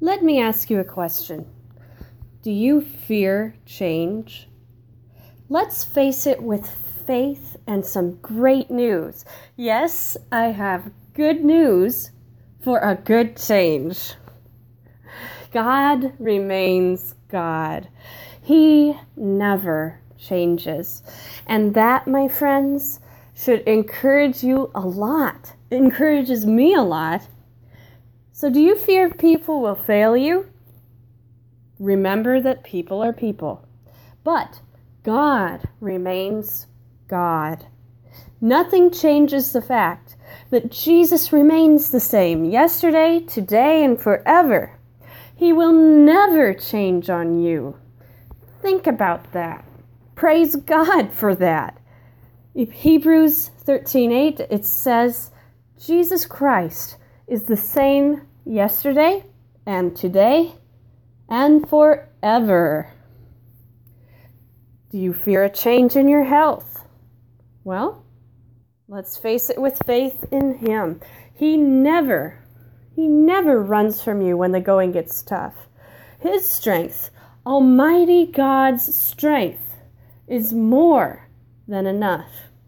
Let me ask you a question. Do you fear change? Let's face it with faith and some great news. Yes, I have good news for a good change. God remains God. He never changes. And that, my friends, should encourage you a lot. It encourages me a lot. So do you fear people will fail you? Remember that people are people. But God remains God. Nothing changes the fact that Jesus remains the same yesterday, today, and forever. He will never change on you. Think about that. Praise God for that. In Hebrews 13:8, it says, Jesus Christ is the same yesterday and today and forever. Do you fear a change in your health? Well, let's face it with faith in Him. He never runs from you when the going gets tough. His strength, Almighty God's strength, is more than enough.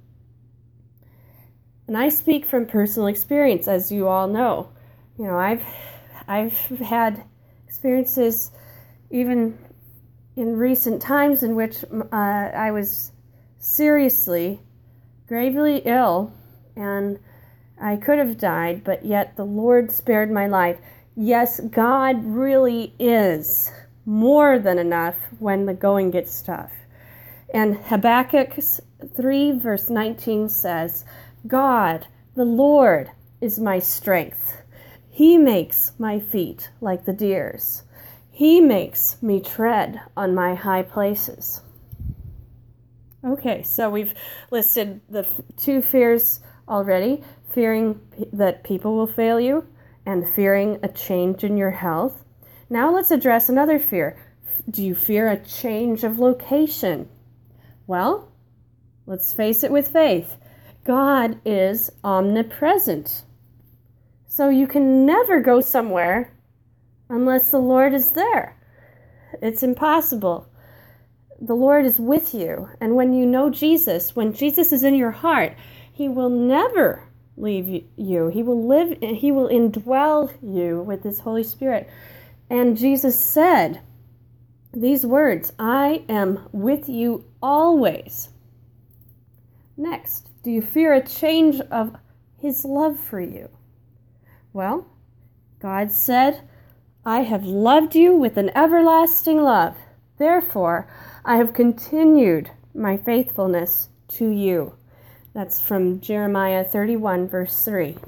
And I speak from personal experience, as you all know. You know, I've had experiences even in recent times in which I was seriously, gravely ill, and I could have died, but yet the Lord spared my life. Yes, God really is more than enough when the going gets tough. And Habakkuk 3 verse 19 says, God, the Lord, is my strength. He makes my feet like the deer's. He makes me tread on my high places. Okay, so we've listed the two fears already. Fearing that people will fail you and fearing a change in your health. Now let's address another fear. Do you fear a change of location? Well, let's face it with faith. God is omnipresent. So you can never go somewhere unless the Lord is there. It's impossible. The Lord is with you. And when you know Jesus, when Jesus is in your heart, He will never leave you. He will live, He will indwell you with His Holy Spirit. And Jesus said these words, I am with you always. Next, do you fear a change of His love for you? Well, God said, I have loved you with an everlasting love. Therefore, I have continued my faithfulness to you. That's from Jeremiah 31, verse 3.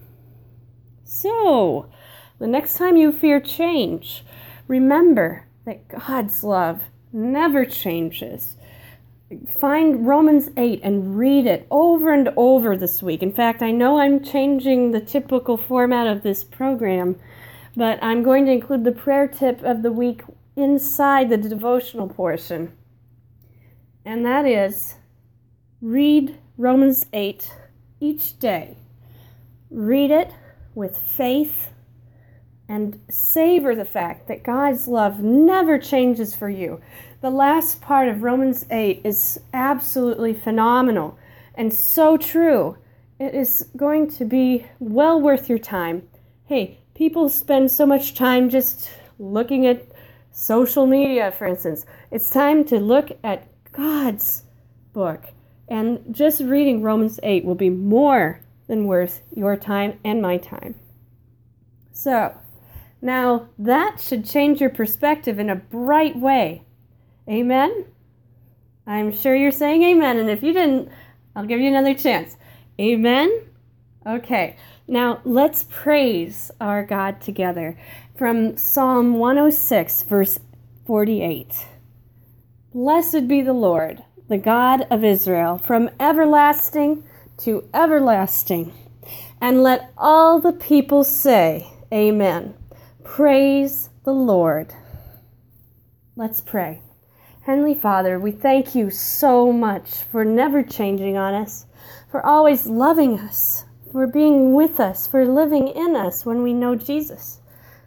So, the next time you fear change, remember that God's love never changes. Find Romans 8 and read it over and over this week. In fact, I know I'm changing the typical format of this program, but I'm going to include the prayer tip of the week inside the devotional portion. And that is, read Romans 8 each day. Read it with faith and savor the fact that God's love never changes for you. The last part of Romans 8 is absolutely phenomenal and so true. It is going to be well worth your time. Hey, people spend so much time just looking at social media, for instance. It's time to look at God's book. And just reading Romans 8 will be more than worth your time and my time. So, now that should change your perspective in a bright way. Amen? I'm sure you're saying amen, and if you didn't, I'll give you another chance. Amen? Okay, now let's praise our God together from Psalm 106, verse 48. Blessed be the Lord, the God of Israel, from everlasting to everlasting. And let all the people say, Amen. Praise the Lord. Let's pray. Heavenly Father, we thank you so much for never changing on us, for always loving us, for being with us, for living in us when we know Jesus.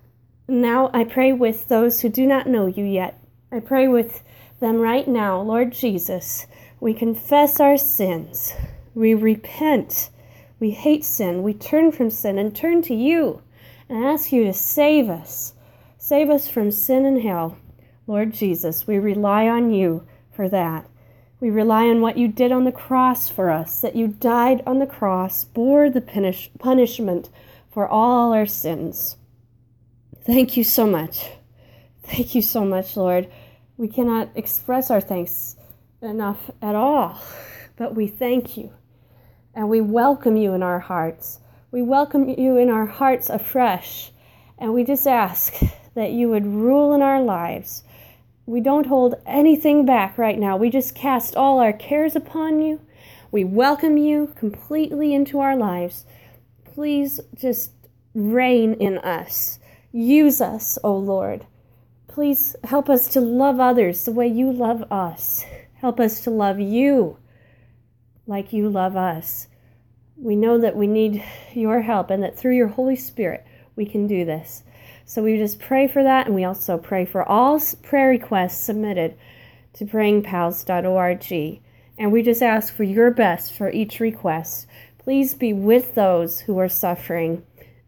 Now I pray with those who do not know you yet. I pray with them right now, Lord Jesus. We confess our sins. We repent. We hate sin. We turn from sin and turn to you and ask you to save us. Save us from sin and hell. Lord Jesus, we rely on you for that. We rely on what you did on the cross for us, that you died on the cross, bore the punishment for all our sins. Thank you so much. Thank you so much, Lord. We cannot express our thanks enough at all, but we thank you, and we welcome you in our hearts. We welcome you in our hearts afresh, and we just ask that you would rule in our lives. We don't hold anything back right now. We just cast all our cares upon you. We welcome you completely into our lives. Please just reign in us. Use us, O Lord. Please help us to love others the way you love us. Help us to love you like you love us. We know that we need your help and that through your Holy Spirit we can do this. So we just pray for that, and we also pray for all prayer requests submitted to prayingpals.org. And we just ask for your best for each request. Please be with those who are suffering.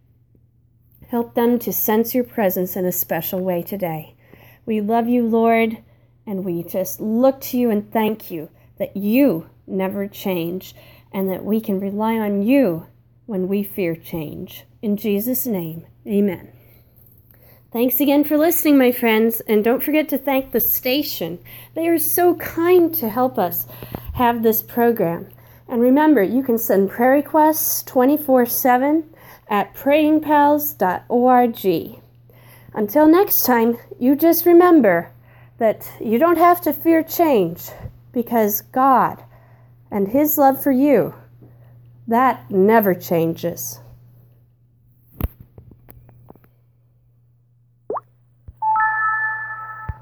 Help them to sense your presence in a special way today. We love you, Lord, and we just look to you and thank you that you never change and that we can rely on you when we fear change. In Jesus' name, amen. Thanks again for listening, my friends, and don't forget to thank the station. They are so kind to help us have this program. And remember, you can send prayer requests 24/7 at prayingpals.org. Until next time, you just remember that you don't have to fear change, because God and His love for you, that never changes.